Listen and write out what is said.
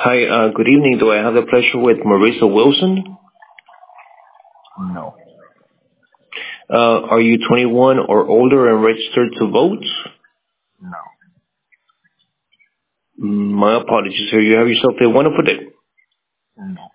Hi, good evening. Do I have the pleasure with Marissa Wilson? No. Are you 21 or older and registered to vote? No. My apologies, sir. You have yourself a wonderful day. No.